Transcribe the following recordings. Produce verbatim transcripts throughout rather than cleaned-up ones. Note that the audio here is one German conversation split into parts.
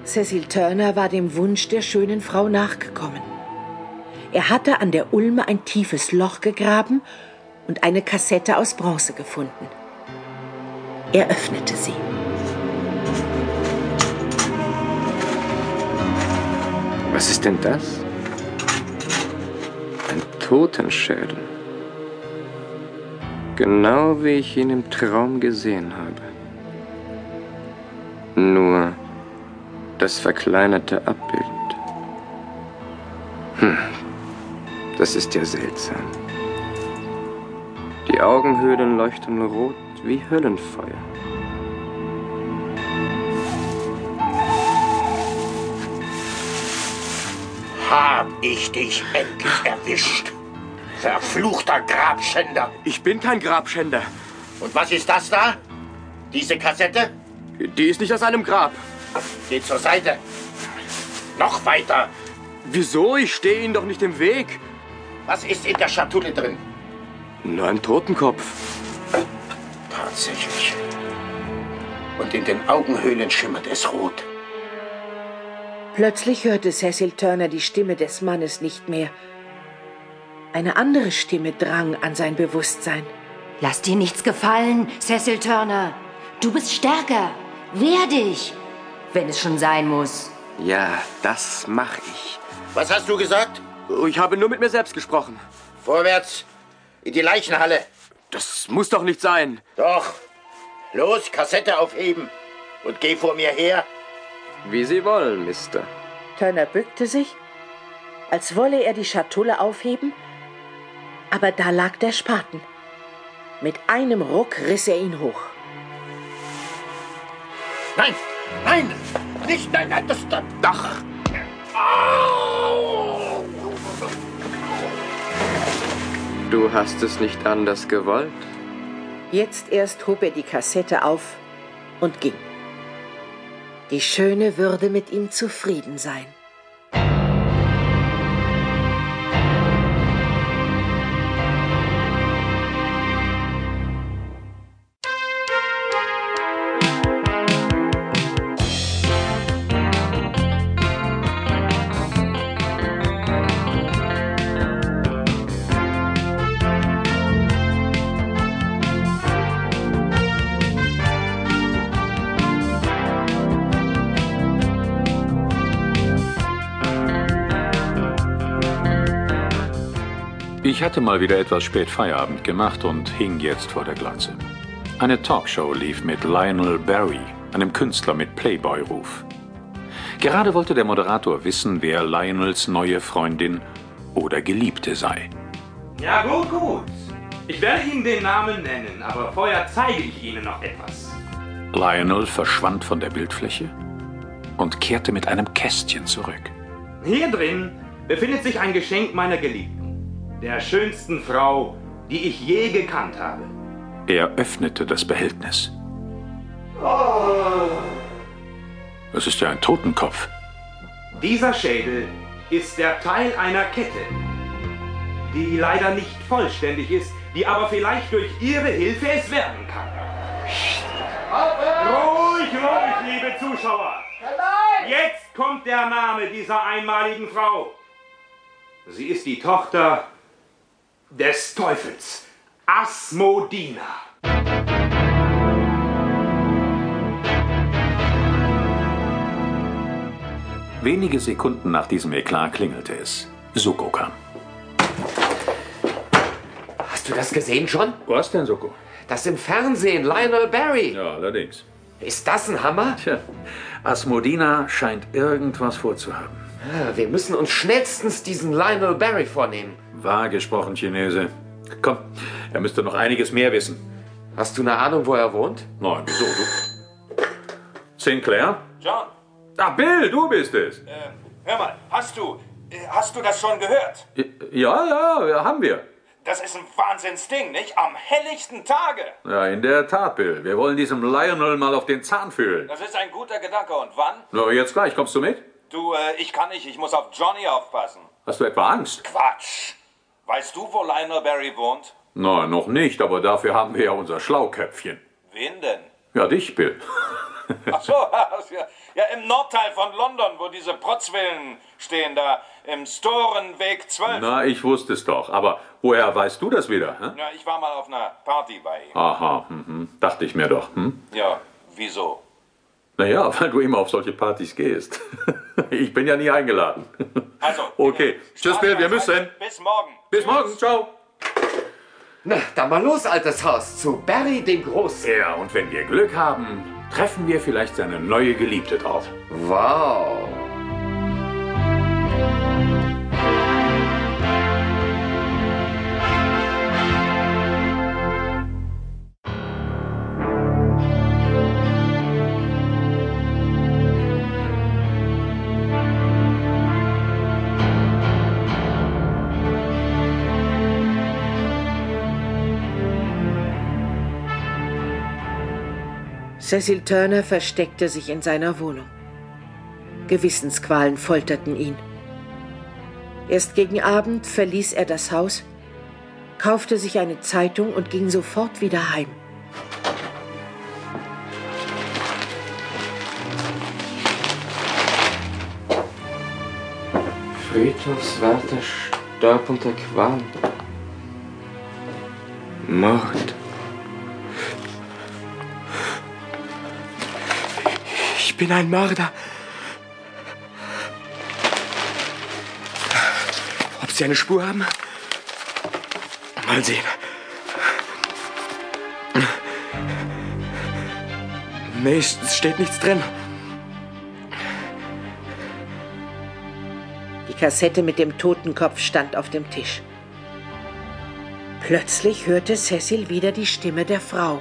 Cecil Turner war dem Wunsch der schönen Frau nachgekommen. Er hatte an der Ulme ein tiefes Loch gegraben und eine Kassette aus Bronze gefunden. Er öffnete sie. Was ist denn das? Ein Totenschädel. Genau wie ich ihn im Traum gesehen habe. Nur das verkleinerte Abbild. Hm, das ist ja seltsam. Die Augenhöhlen leuchten rot wie Höllenfeuer. Hab ich dich endlich erwischt, verfluchter Grabschänder. Ich bin kein Grabschänder. Und was ist das da? Diese Kassette? Die ist nicht aus einem Grab. Geh zur Seite. Noch weiter. Wieso? Ich stehe Ihnen doch nicht im Weg. Was ist in der Schatulle drin? Nur ein Totenkopf. Tatsächlich. Und in den Augenhöhlen schimmert es rot. Plötzlich hörte Cecil Turner die Stimme des Mannes nicht mehr. Eine andere Stimme drang an sein Bewusstsein. Lass dir nichts gefallen, Cecil Turner. Du bist stärker. Wehr dich, wenn es schon sein muss. Ja, das mache ich. Was hast du gesagt? Ich habe nur mit mir selbst gesprochen. Vorwärts, in die Leichenhalle. Das muss doch nicht sein. Doch. Los, Kassette aufheben. Und geh vor mir her. Wie Sie wollen, Mister. Turner bückte sich, als wolle er die Schatulle aufheben, aber da lag der Spaten. Mit einem Ruck riss er ihn hoch. Nein, nein, nicht, nein, nein, das, das, Ach. Du hast es nicht anders gewollt? Jetzt erst hob er die Kassette auf und ging. Die Schöne würde mit ihm zufrieden sein. Ich hatte mal wieder etwas spät Feierabend gemacht und hing jetzt vor der Glotze. Eine Talkshow lief mit Lionel Barry, einem Künstler mit Playboy-Ruf. Gerade wollte der Moderator wissen, wer Lionels neue Freundin oder Geliebte sei. Ja, gut, gut. Ich werde Ihnen den Namen nennen, aber vorher zeige ich Ihnen noch etwas. Lionel verschwand von der Bildfläche und kehrte mit einem Kästchen zurück. Hier drin befindet sich ein Geschenk meiner Geliebten. Der schönsten Frau, die ich je gekannt habe. Er öffnete das Behältnis. Oh. Es ist ja ein Totenkopf. Dieser Schädel ist der Teil einer Kette, die leider nicht vollständig ist, die aber vielleicht durch Ihre Hilfe es werden kann. Ruhig, ruhig, liebe Zuschauer. Jetzt kommt der Name dieser einmaligen Frau. Sie ist die Tochter des Teufels, Asmodina. Wenige Sekunden nach diesem Eklat klingelte es. Soko kam. Hast du das gesehen schon? Was denn, Soko? Das im Fernsehen, Lionel Barry. Ja, allerdings. Ist das ein Hammer? Tja, Asmodina scheint irgendwas vorzuhaben. Ah, wir müssen uns schnellstens diesen Lionel Barry vornehmen. Wahr gesprochen, Chinese. Komm, er müsste noch einiges mehr wissen. Hast du eine Ahnung, wo er wohnt? Nein, wieso, du? Sinclair? John. Ah, Bill, du bist es. Äh, hör mal, hast du, hast du das schon gehört? Ja, ja, haben wir. Das ist ein Wahnsinnsding, nicht? Am helllichten Tage. Ja, in der Tat, Bill. Wir wollen diesem Lionel mal auf den Zahn fühlen. Das ist ein guter Gedanke. Und wann? Na, jetzt gleich. Kommst du mit? Du, äh, ich kann nicht. Ich muss auf Johnny aufpassen. Hast du etwa Angst? Quatsch. Weißt du, wo Lionel Barry wohnt? Nein, noch nicht, aber dafür haben wir ja unser Schlauköpfchen. Wen denn? Ja, dich, Bill. Ach so, ja, ja, im Nordteil von London, wo diese Protzwillen stehen, da im Storenweg zwölf. Na, ich wusste es doch. Aber woher weißt du das wieder? Hä? Ja, ich war mal auf einer Party bei ihm. Aha, mhm. Dachte ich mir doch. Hm? Ja, wieso? Naja, weil du immer auf solche Partys gehst. Ich bin ja nie eingeladen. Also, okay. äh, Tschüss, Bill, wir müssen. Bis morgen. Bis morgen, ciao. Na, dann mal los, altes Haus, zu Barry dem Großen. Ja, und wenn wir Glück haben, treffen wir vielleicht seine neue Geliebte dort. Wow. Cecil Turner versteckte sich in seiner Wohnung. Gewissensqualen folterten ihn. Erst gegen Abend verließ er das Haus, kaufte sich eine Zeitung und ging sofort wieder heim. Friedhofswärter starb unter Qualen. Mord. Ich bin ein Mörder. Ob Sie eine Spur haben? Mal sehen. Nee, es steht nichts drin. Die Kassette mit dem Totenkopf stand auf dem Tisch. Plötzlich hörte Cecil wieder die Stimme der Frau.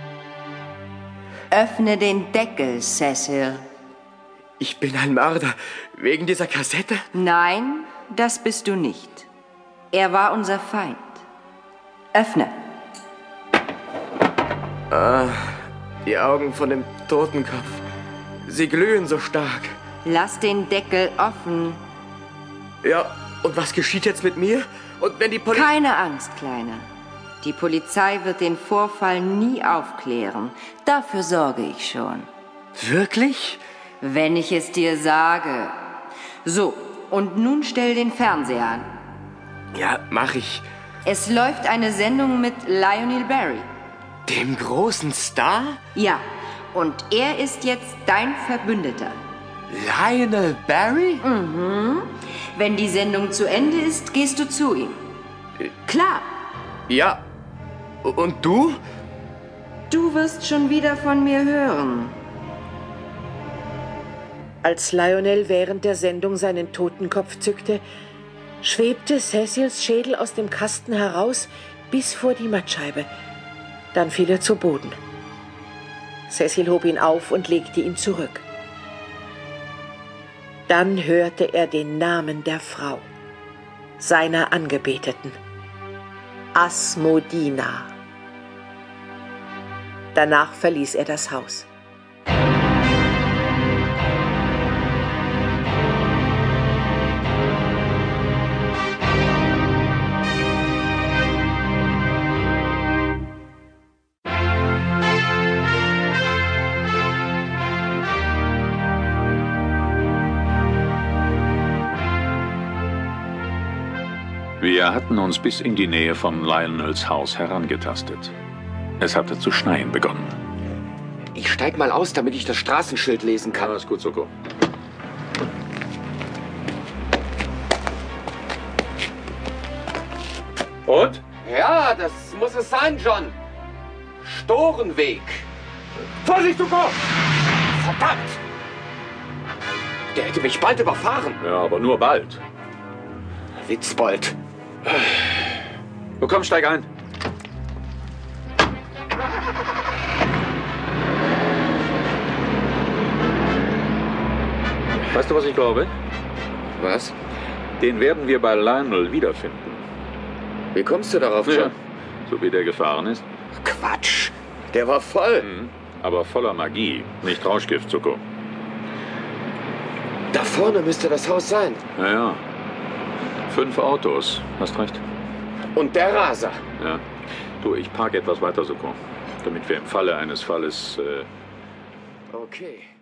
Öffne den Deckel, Cecil. Ich bin ein Mörder. Wegen dieser Kassette? Nein, das bist du nicht. Er war unser Feind. Öffne. Ah, die Augen von dem Totenkopf. Sie glühen so stark. Lass den Deckel offen. Ja, und was geschieht jetzt mit mir? Und wenn die Polizei... Keine Angst, Kleiner. Die Polizei wird den Vorfall nie aufklären. Dafür sorge ich schon. Wirklich? Wenn ich es dir sage. So, und nun stell den Fernseher an. Ja, mach ich. Es läuft eine Sendung mit Lionel Barry. Dem großen Star? Ja, und er ist jetzt dein Verbündeter. Lionel Barry? Mhm. Wenn die Sendung zu Ende ist, gehst du zu ihm. Klar. Ja. Und du? Du wirst schon wieder von mir hören. Als Lionel während der Sendung seinen Totenkopf zückte, schwebte Cecils Schädel aus dem Kasten heraus bis vor die Mattscheibe. Dann fiel er zu Boden. Cecil hob ihn auf und legte ihn zurück. Dann hörte er den Namen der Frau, seiner Angebeteten. Asmodina. Danach verließ er das Haus. Wir hatten uns bis in die Nähe von Lionels Haus herangetastet. Es hatte zu schneien begonnen. Ich steig mal aus, damit ich das Straßenschild lesen kann. Ja, ist gut, Zuko. Und? Ja, das muss es sein, John. Storenweg. Vorsicht, Zuko! Verdammt! Der hätte mich bald überfahren. Ja, aber nur bald. Witzbold. Du komm, steig ein. Weißt du, was ich glaube? Was? Den werden wir bei Lionel wiederfinden. Wie kommst du darauf, John? Ja, so wie der gefahren ist. Quatsch. Der war voll. Mhm. Aber voller Magie, nicht Rauschgift, Zuko. Da vorne müsste das Haus sein. Ja, ja. Fünf Autos. Hast recht. Und der Raser. Ja. Du, ich parke etwas weiter, Zuko. Damit wir im Falle eines Falles... Äh Oh, Okay.